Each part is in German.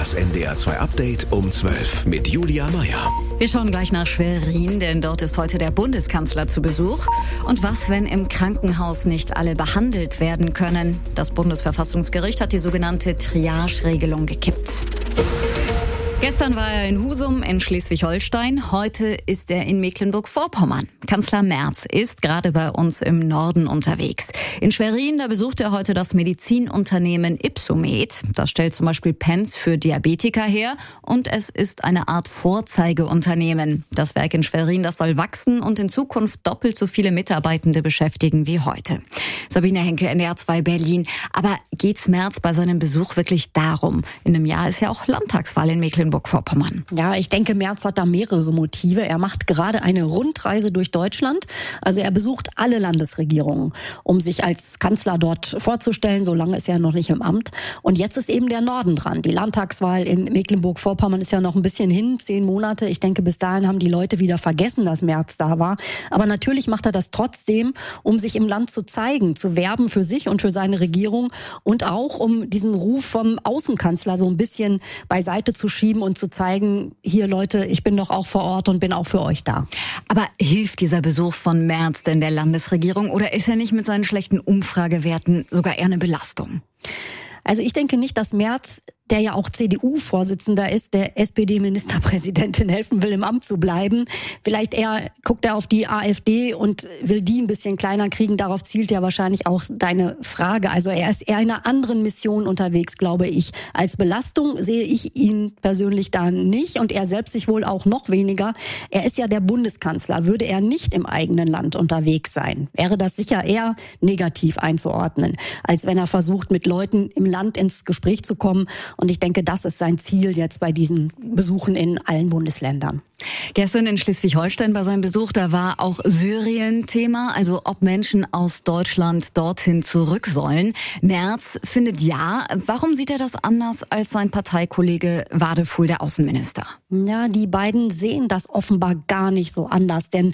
Das NDR 2 Update um 12 mit Julia Meyer. Wir schauen gleich nach Schwerin, denn dort ist heute der Bundeskanzler zu Besuch. Und was, wenn im Krankenhaus nicht alle behandelt werden können? Das Bundesverfassungsgericht hat die sogenannte Triage-Regelung gekippt. Gestern war er in Husum in Schleswig-Holstein, heute ist er in Mecklenburg-Vorpommern. Kanzler Merz ist gerade bei uns im Norden unterwegs. In Schwerin, da besucht er heute das Medizinunternehmen Ypsomed. Das stellt zum Beispiel Pens für Diabetiker her und es ist eine Art Vorzeigeunternehmen. Das Werk in Schwerin, das soll wachsen und in Zukunft doppelt so viele Mitarbeitende beschäftigen wie heute. Sabine Henkel, NDR 2 Berlin. Aber geht's Merz bei seinem Besuch wirklich darum? In einem Jahr ist ja auch Landtagswahl in Mecklenburg-Vorpommern. Ja, ich denke, Merz hat da mehrere Motive. Er macht gerade eine Rundreise durch Deutschland. Also er besucht alle Landesregierungen, um sich als Kanzler dort vorzustellen. So lange ist er noch nicht im Amt. Und jetzt ist eben der Norden dran. Die Landtagswahl in Mecklenburg-Vorpommern ist ja noch ein bisschen hin, 10 Monate. Ich denke, bis dahin haben die Leute wieder vergessen, dass Merz da war. Aber natürlich macht er das trotzdem, um sich im Land zu zeigen, zu werben für sich und für seine Regierung und auch, um diesen Ruf vom Außenkanzler so ein bisschen beiseite zu schieben und zu zeigen, hier Leute, ich bin doch auch vor Ort und bin auch für euch da. Aber hilft dieser Besuch von Merz denn der Landesregierung oder ist er nicht mit seinen schlechten Umfragewerten sogar eher eine Belastung? Also ich denke nicht, dass Merz, der ja auch CDU-Vorsitzender ist, der SPD-Ministerpräsidentin helfen will, im Amt zu bleiben. Vielleicht eher guckt er auf die AfD und will die ein bisschen kleiner kriegen. Darauf zielt ja wahrscheinlich auch deine Frage. Also er ist eher in einer anderen Mission unterwegs, glaube ich. Als Belastung sehe ich ihn persönlich da nicht und er selbst sich wohl auch noch weniger. Er ist ja der Bundeskanzler. Würde er nicht im eigenen Land unterwegs sein, wäre das sicher eher negativ einzuordnen, als wenn er versucht, mit Leuten im Land ins Gespräch zu kommen. Und ich denke, das ist sein Ziel jetzt bei diesen Besuchen in allen Bundesländern. Gestern in Schleswig-Holstein bei seinem Besuch, da war auch Syrien Thema, also ob Menschen aus Deutschland dorthin zurück sollen. Merz findet ja. Warum sieht er das anders als sein Parteikollege Wadefuhl, der Außenminister? Ja, die beiden sehen das offenbar gar nicht so anders, denn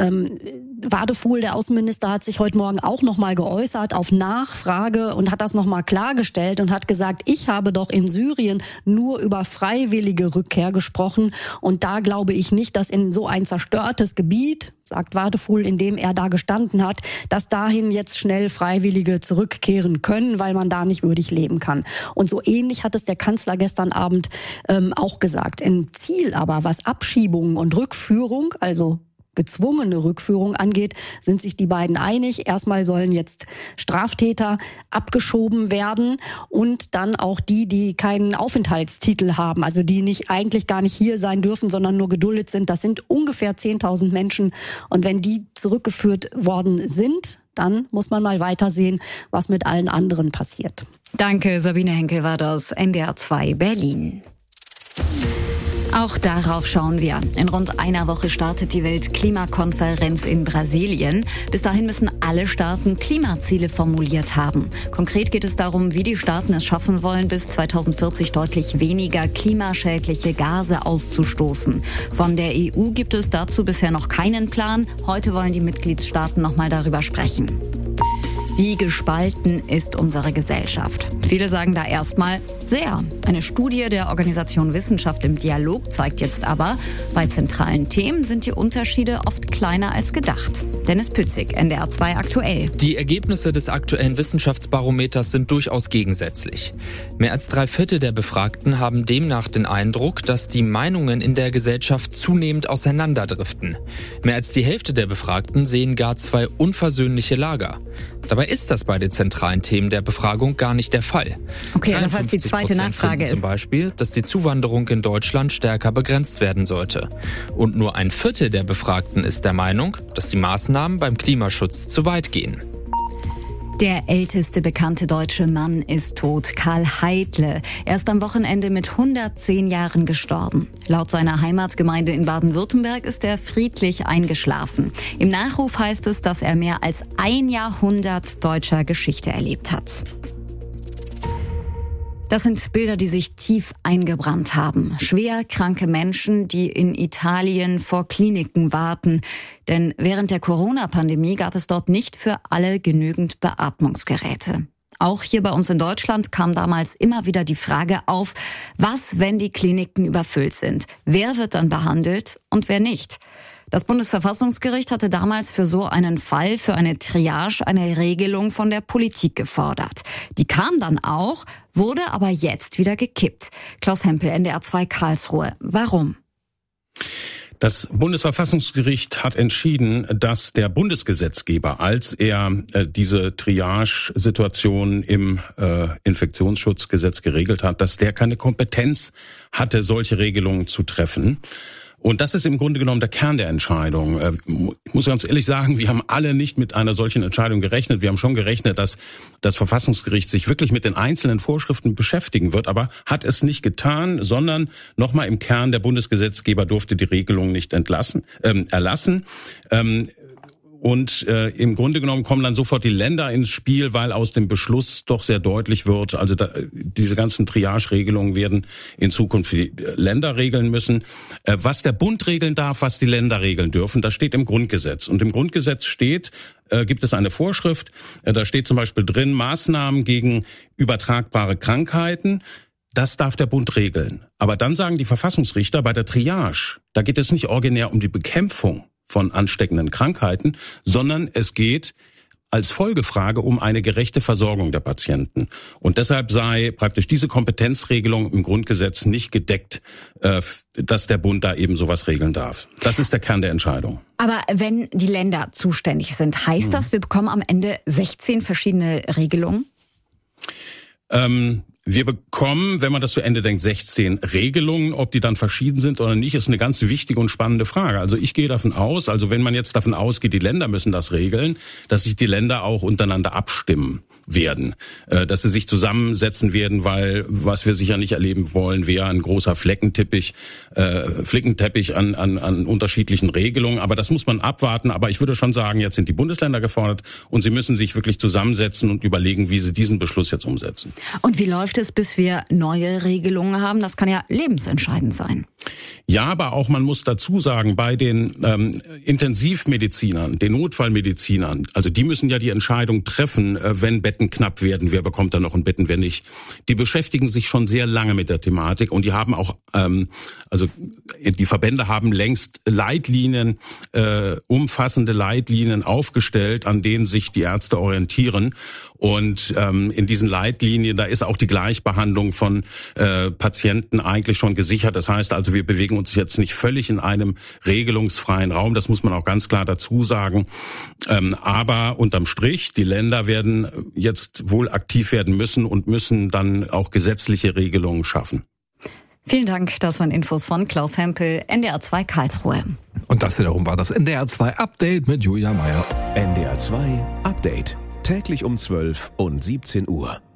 Wadefuhl, der Außenminister, hat sich heute Morgen auch nochmal geäußert auf Nachfrage und hat das nochmal klargestellt und hat gesagt, ich habe doch in Syrien nur über freiwillige Rückkehr gesprochen und da glaube ich nicht, dass in so ein zerstörtes Gebiet, sagt Wadefuhl, in dem er da gestanden hat, dass dahin jetzt schnell Freiwillige zurückkehren können, weil man da nicht würdig leben kann. Und so ähnlich hat es der Kanzler gestern Abend auch gesagt. Im Ziel aber, was Abschiebungen und Rückführung, also gezwungene Rückführung angeht, sind sich die beiden einig. Erstmal sollen jetzt Straftäter abgeschoben werden und dann auch die keinen Aufenthaltstitel haben, also die eigentlich gar nicht hier sein dürfen, sondern nur geduldet sind. Das sind ungefähr 10.000 Menschen. Und wenn die zurückgeführt worden sind, dann muss man mal weitersehen, was mit allen anderen passiert. Danke, Sabine Henkel war das, NDR 2 Berlin. Auch darauf schauen wir. In rund einer Woche startet die Weltklimakonferenz in Brasilien. Bis dahin müssen alle Staaten Klimaziele formuliert haben. Konkret geht es darum, wie die Staaten es schaffen wollen, bis 2040 deutlich weniger klimaschädliche Gase auszustoßen. Von der EU gibt es dazu bisher noch keinen Plan. Heute wollen die Mitgliedstaaten noch mal darüber sprechen. Wie gespalten ist unsere Gesellschaft? Viele sagen da erstmal sehr. Eine Studie der Organisation Wissenschaft im Dialog zeigt jetzt aber, bei zentralen Themen sind die Unterschiede oft kleiner als gedacht. Dennis Pützig, NDR 2 aktuell. Die Ergebnisse des aktuellen Wissenschaftsbarometers sind durchaus gegensätzlich. Mehr als 3/4 der Befragten haben demnach den Eindruck, dass die Meinungen in der Gesellschaft zunehmend auseinanderdriften. Mehr als die Hälfte der Befragten sehen gar zwei unversöhnliche Lager. Dabei ist das bei den zentralen Themen der Befragung gar nicht der Fall. Okay, das heißt, die zweite Nachfrage ist zum Beispiel, dass die Zuwanderung in Deutschland stärker begrenzt werden sollte. Und nur 1/4 der Befragten ist der Meinung, dass die Maßnahmen beim Klimaschutz zu weit gehen. Der älteste bekannte deutsche Mann ist tot, Karl Heidle. Er ist am Wochenende mit 110 Jahren gestorben. Laut seiner Heimatgemeinde in Baden-Württemberg ist er friedlich eingeschlafen. Im Nachruf heißt es, dass er mehr als ein Jahrhundert deutscher Geschichte erlebt hat. Das sind Bilder, die sich tief eingebrannt haben. Schwer kranke Menschen, die in Italien vor Kliniken warten. Denn während der Corona-Pandemie gab es dort nicht für alle genügend Beatmungsgeräte. Auch hier bei uns in Deutschland kam damals immer wieder die Frage auf, was, wenn die Kliniken überfüllt sind? Wer wird dann behandelt und wer nicht? Das Bundesverfassungsgericht hatte damals für so einen Fall, für eine Triage, eine Regelung von der Politik gefordert. Die kam dann auch, wurde aber jetzt wieder gekippt. Klaus Hempel, NDR 2 Karlsruhe. Warum? Das Bundesverfassungsgericht hat entschieden, dass der Bundesgesetzgeber, als er diese Triage-Situation im Infektionsschutzgesetz geregelt hat, dass der keine Kompetenz hatte, solche Regelungen zu treffen. Und das ist im Grunde genommen der Kern der Entscheidung. Ich muss ganz ehrlich sagen, wir haben alle nicht mit einer solchen Entscheidung gerechnet. Wir haben schon gerechnet, dass das Verfassungsgericht sich wirklich mit den einzelnen Vorschriften beschäftigen wird, aber hat es nicht getan, sondern nochmal im Kern, der Bundesgesetzgeber durfte die Regelung nicht erlassen. Und im Grunde genommen kommen dann sofort die Länder ins Spiel, weil aus dem Beschluss doch sehr deutlich wird, also diese ganzen Triage-Regelungen werden in Zukunft die Länder regeln müssen. Was der Bund regeln darf, was die Länder regeln dürfen, das steht im Grundgesetz. Und im Grundgesetz gibt es eine Vorschrift, da steht zum Beispiel drin, Maßnahmen gegen übertragbare Krankheiten. Das darf der Bund regeln. Aber dann sagen die Verfassungsrichter, bei der Triage, da geht es nicht originär um die Bekämpfung von ansteckenden Krankheiten, sondern es geht als Folgefrage um eine gerechte Versorgung der Patienten. Und deshalb sei praktisch diese Kompetenzregelung im Grundgesetz nicht gedeckt, dass der Bund da eben sowas regeln darf. Das ist der Kern der Entscheidung. Aber wenn die Länder zuständig sind, heißt das, wir bekommen am Ende 16 verschiedene Regelungen? Wir bekommen, wenn man das zu Ende denkt, 16 Regelungen. Ob die dann verschieden sind oder nicht, ist eine ganz wichtige und spannende Frage. Also ich gehe davon aus, also wenn man jetzt davon ausgeht, die Länder müssen das regeln, dass sich die Länder auch untereinander abstimmen werden, dass sie sich zusammensetzen werden, weil was wir sicher nicht erleben wollen, wäre ein großer Flickenteppich an unterschiedlichen Regelungen. Aber das muss man abwarten. Aber ich würde schon sagen, jetzt sind die Bundesländer gefordert und sie müssen sich wirklich zusammensetzen und überlegen, wie sie diesen Beschluss jetzt umsetzen. Und wie läuft es, bis wir neue Regelungen haben? Das kann ja lebensentscheidend sein. Ja, aber auch man muss dazu sagen, bei den Intensivmedizinern, den Notfallmedizinern, also die müssen ja die Entscheidung treffen, wenn Betten knapp werden, wer bekommt da noch ein Betten, wer nicht. Die beschäftigen sich schon sehr lange mit der Thematik und die haben auch, die Verbände haben längst Leitlinien, umfassende Leitlinien aufgestellt, an denen sich die Ärzte orientieren. Und in diesen Leitlinien, da ist auch die Gleichbehandlung von Patienten eigentlich schon gesichert. Das heißt also, wir bewegen uns jetzt nicht völlig in einem regelungsfreien Raum. Das muss man auch ganz klar dazu sagen. Aber unterm Strich, die Länder werden jetzt wohl aktiv werden müssen und müssen dann auch gesetzliche Regelungen schaffen. Vielen Dank, das waren Infos von Klaus Hempel, NDR 2 Karlsruhe. Und das wiederum war das NDR 2 Update mit Julia Meyer. NDR 2 Update. Täglich um 12 und 17 Uhr.